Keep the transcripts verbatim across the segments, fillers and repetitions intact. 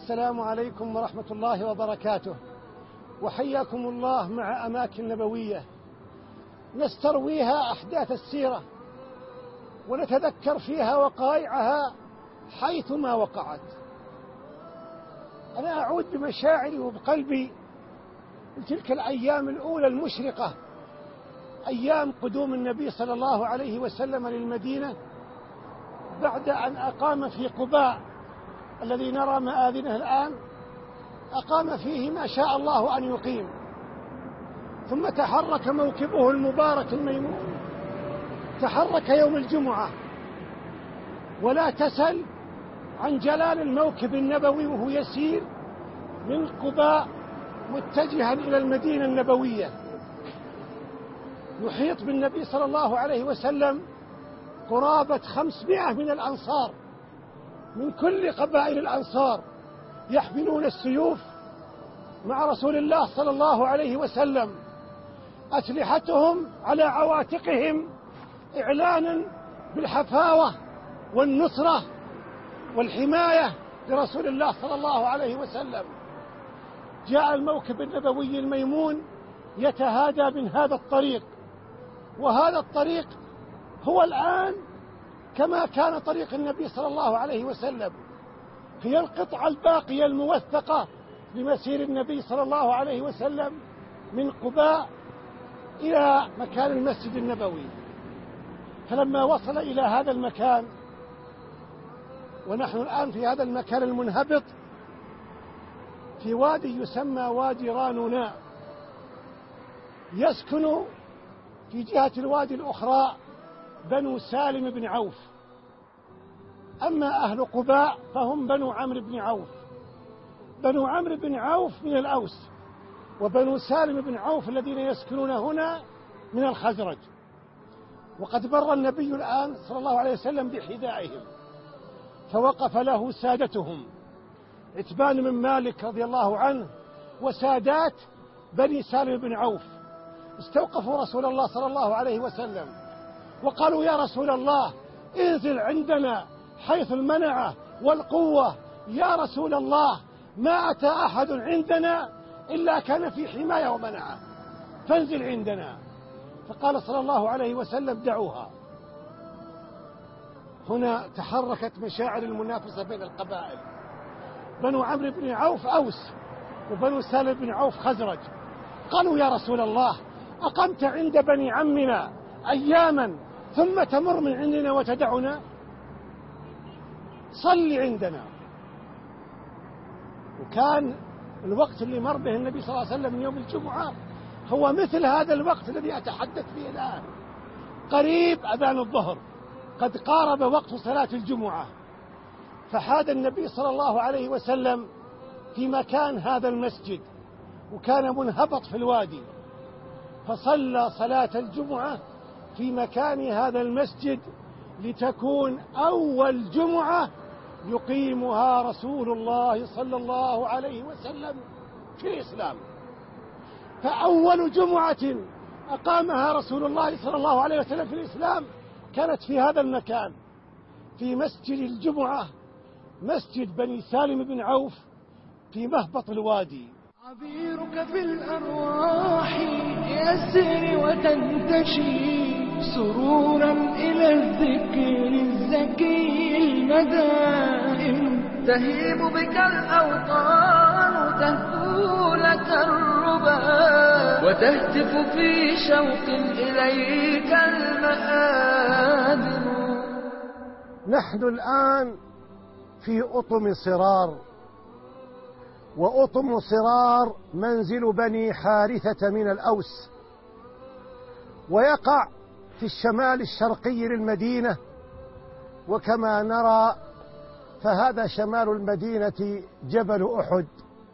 السلام عليكم ورحمة الله وبركاته، وحياكم الله مع أماكن نبوية نسترويها أحداث السيرة ونتذكر فيها وقائعها حيثما وقعت. أنا أعود بمشاعري وبقلبي لتلك الأيام الأولى المشرقة، أيام قدوم النبي صلى الله عليه وسلم للمدينة بعد أن أقام في قباء الذي نرى مآذنه الآن، أقام فيه ما شاء الله أن يقيم، ثم تحرك موكبه المبارك الميمون، تحرك يوم الجمعة. ولا تسل عن جلال الموكب النبوي وهو يسير من قباء متجها إلى المدينة النبوية، يحيط بالنبي صلى الله عليه وسلم قرابة خمسمائة من الأنصار من كل قبائل الأنصار، يحملون السيوف مع رسول الله صلى الله عليه وسلم، أسلحتهم على عواتقهم إعلانا بالحفاوة والنصرة والحماية لرسول الله صلى الله عليه وسلم. جاء الموكب النبوي الميمون يتهادى من هذا الطريق، وهذا الطريق هو الآن كما كان طريق النبي صلى الله عليه وسلم، هي القطعة الباقية الموثقة لمسير النبي صلى الله عليه وسلم من قباء إلى مكان المسجد النبوي. فلما وصل إلى هذا المكان، ونحن الآن في هذا المكان المنهبط في وادي يسمى وادي رانوناء، يسكن في جهة الوادي الأخرى بنو سالم بن عوف، أما أهل قباء فهم بنو عمرو بن عوف. بنو عمرو بن عوف من الأوس، وبنو سالم بن عوف الذين يسكنون هنا من الخزرج. وقد مر النبي الآن صلى الله عليه وسلم بحذائهم، فوقف له سادتهم عتبان بن مالك رضي الله عنه وسادات بني سالم بن عوف، استوقفوا رسول الله صلى الله عليه وسلم وقالوا: يا رسول الله، انزل عندنا حيث المنعة والقوة، يا رسول الله، ما أتى أحد عندنا إلا كان في حماية ومنعة، فانزل عندنا. فقال صلى الله عليه وسلم: دعوها. هنا تحركت مشاعر المنافسة بين القبائل، بنو عمرو بن عوف أوس وبنو سالم بن عوف خزرج. قالوا: يا رسول الله، أقمت عند بني عمنا أياما ثم تمر من عندنا وتدعنا؟ صل عندنا. وكان الوقت اللي مر به النبي صلى الله عليه وسلم من يوم الجمعة هو مثل هذا الوقت الذي أتحدث فيه الآن، قريب أذان الظهر، قد قارب وقت صلاة الجمعة. فحاد النبي صلى الله عليه وسلم في مكان هذا المسجد، وكان منهبط في الوادي، فصلى صلاة الجمعة في مكان هذا المسجد لتكون أول جمعة يقيمها رسول الله صلى الله عليه وسلم في الإسلام. فأول جمعة أقامها رسول الله صلى الله عليه وسلم في الإسلام كانت في هذا المكان، في مسجد الجمعة، مسجد بني سالم بن عوف في مهبط الوادي. عبيرك في الأرواح يسري وتنتشي سرورا إلى الذكر الزكي المدائن، تهيب بك الأوطان تهفو لك الربا، وتهتف في شوق إليك المآذن. نحن الآن في أطم صرار، وأطم صرار منزل بني حارثة من الأوس، ويقع في الشمال الشرقي للمدينة، وكما نرى فهذا شمال المدينة جبل أحد.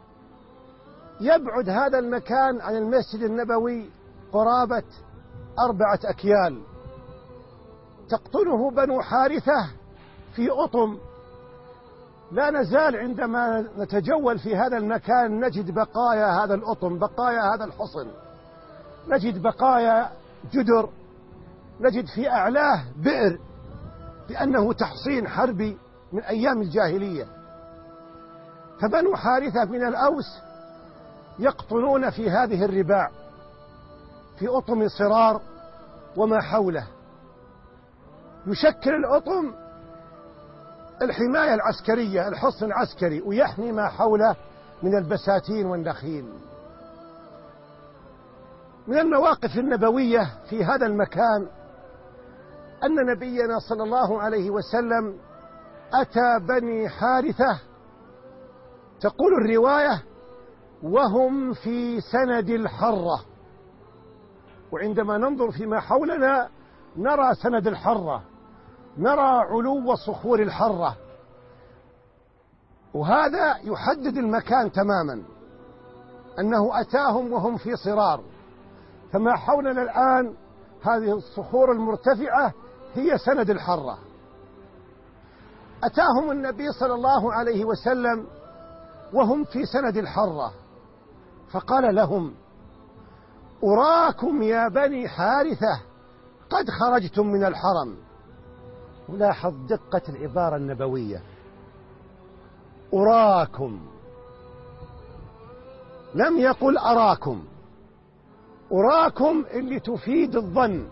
يبعد هذا المكان عن المسجد النبوي قرابة أربعة أكيال. تقطنه بنو حارثة في أطم. لا نزال عندما نتجول في هذا المكان نجد بقايا هذا الأطم، بقايا هذا الحصن، نجد بقايا جدر، نجد في أعلاه بئر لأنه تحصين حربي من أيام الجاهلية. فبنو حارثة من الأوس يقطنون في هذه الرباع في أطم صرار وما حوله. يشكل الأطم الحماية العسكرية، الحصن العسكري، ويحمي ما حوله من البساتين والنخيل. من المواقف النبوية في هذا المكان أن نبينا صلى الله عليه وسلم أتى بني حارثة، تقول الرواية، وهم في سند الحرة. وعندما ننظر فيما حولنا نرى سند الحرة، نرى علو صخور الحرة، وهذا يحدد المكان تماما، أنه أتاهم وهم في صرار. فما حولنا الآن هذه الصخور المرتفعة هي سند الحرة. أتاهم النبي صلى الله عليه وسلم وهم في سند الحرة، فقال لهم: أراكم يا بني حارثة قد خرجتم من الحرم. ولاحظ دقة العبارة النبوية، أراكم، لم يقل أراكم. أراكم اللي تفيد الظن،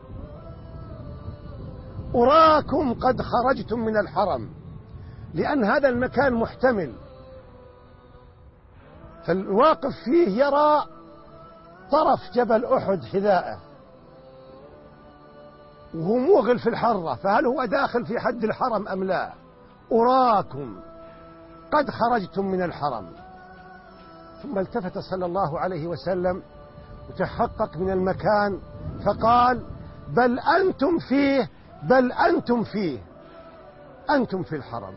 أراكم قد خرجتم من الحرم، لأن هذا المكان محتمل، فالواقف فيه يرى طرف جبل أحد حذاءه وهو موغل في الحرة، فهل هو داخل في حد الحرم أم لا؟ أراكم قد خرجتم من الحرم. ثم التفت صلى الله عليه وسلم وتحقق من المكان فقال: بل أنتم فيه، بل أنتم فيه، أنتم في الحرم.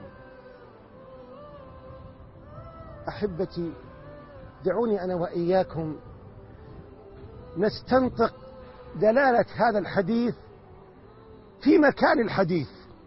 أحبتي، دعوني أنا وإياكم نستنطق دلالة هذا الحديث في مكان الحديث.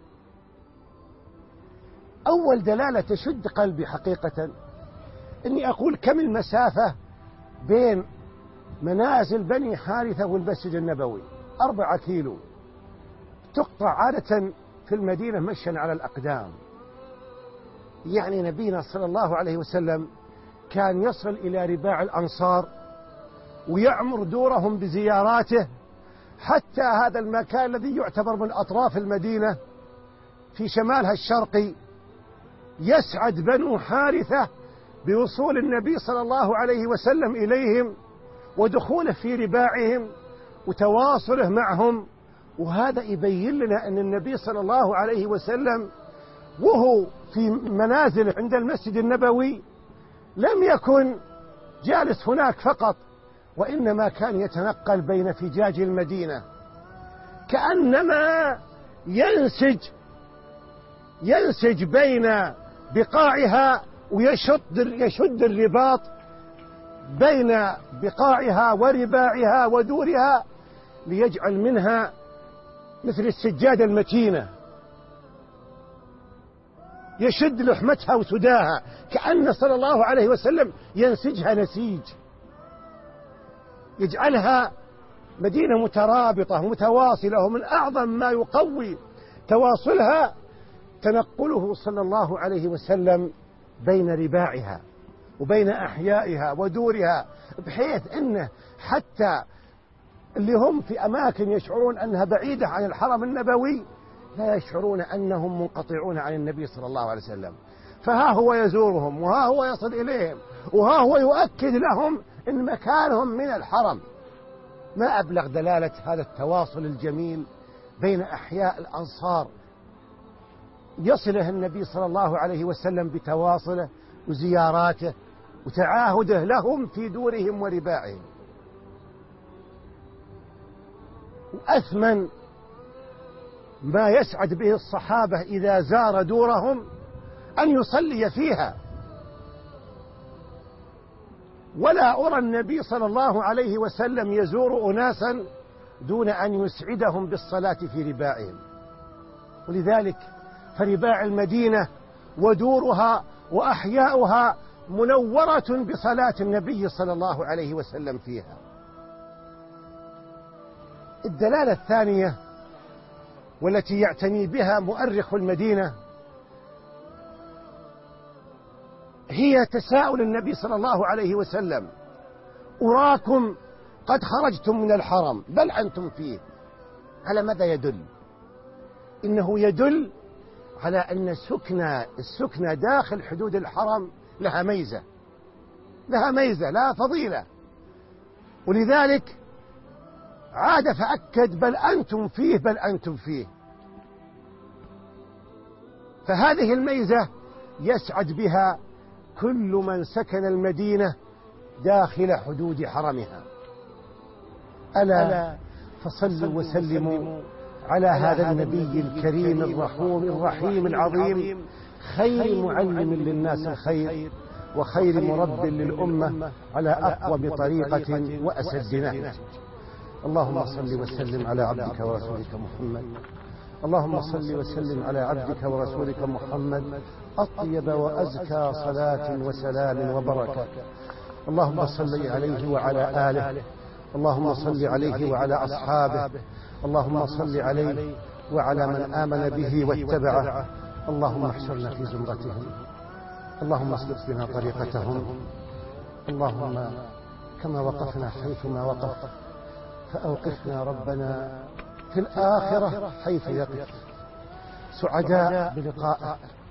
أول دلالة تشد قلبي حقيقة أني أقول كم المسافة بين منازل بني حارثة والمسجد النبوي، أربعة كيلو، تقطع عادة في المدينة مشيا على الأقدام. يعني نبينا صلى الله عليه وسلم كان يصل إلى رباع الأنصار ويعمر دورهم بزياراته، حتى هذا المكان الذي يعتبر من أطراف المدينة في شمالها الشرقي يسعد بنو حارثة بوصول النبي صلى الله عليه وسلم إليهم ودخوله في رباعهم وتواصله معهم. وهذا يبين لنا أن النبي صلى الله عليه وسلم وهو في منازله عند المسجد النبوي لم يكن جالس هناك فقط، وإنما كان يتنقل بين فجاج المدينة، كأنما ينسج ينسج بين بقاعها ويشد يشد الرباط بين بقاعها ورباعها ودورها ليجعل منها مثل السجادة المتينة، يشد لحمتها وسداها، كأن صلى الله عليه وسلم ينسجها نسيج، يجعلها مدينة مترابطة متواصلة. ومن أعظم ما يقوي تواصلها تنقله صلى الله عليه وسلم بين رباعها وبين أحيائها ودورها، بحيث أنه حتى اللي هم في أماكن يشعرون أنها بعيدة عن الحرم النبوي لا يشعرون أنهم منقطعون عن النبي صلى الله عليه وسلم، فها هو يزورهم وها هو يصل إليهم وها هو يؤكد لهم أن مكانهم من الحرم. ما أبلغ دلالة هذا التواصل الجميل بين أحياء الأنصار يصله النبي صلى الله عليه وسلم بتواصله وزياراته وتعاهده لهم في دورهم ورباعهم. وأثمن ما يسعد به الصحابة إذا زار دورهم أن يصلي فيها. ولا أرى النبي صلى الله عليه وسلم يزور أناسا دون أن يسعدهم بالصلاة في رباعهم. ولذلك فرباع المدينة ودورها وأحياؤها منورة بصلاة النبي صلى الله عليه وسلم فيها. الدلالة الثانية والتي يعتني بها مؤرخ المدينة هي تساؤل النبي صلى الله عليه وسلم: أراكم قد خرجتم من الحرم بل أنتم فيه. على ماذا يدل؟ إنه يدل على أن السكنى السكنى داخل حدود الحرم لها ميزة، لها ميزة، لها فضيلة، ولذلك عاد فأكد: بل أنتم فيه، بل أنتم فيه. فهذه الميزة يسعد بها كل من سكن المدينة داخل حدود حرمها. ألا فصلوا وسلموا على هذا النبي الكريم الرحوم الرحيم العظيم، خير معلم للناس الخير وخير مرب للأمة على أقوم طريقة وأسد نهج. اللهم صل وسلم على عبدك ورسولك محمد. اللهم صل وسلم على عبدك ورسولك محمد أطيب وأزكى صلاة وسلام وبركة. اللهم صل عليه وعلى آله، اللهم صل عليه وعلى أصحابه، اللهم صل عليه وعلى من آمن به واتبعه. اللهم احشرنا في زمرتهم، اللهم اسلك بنا طريقتهم. اللهم كما وقفنا حيثما وقف فأوقفنا ربنا في الآخرة حيث يقف، سعداء بلقائك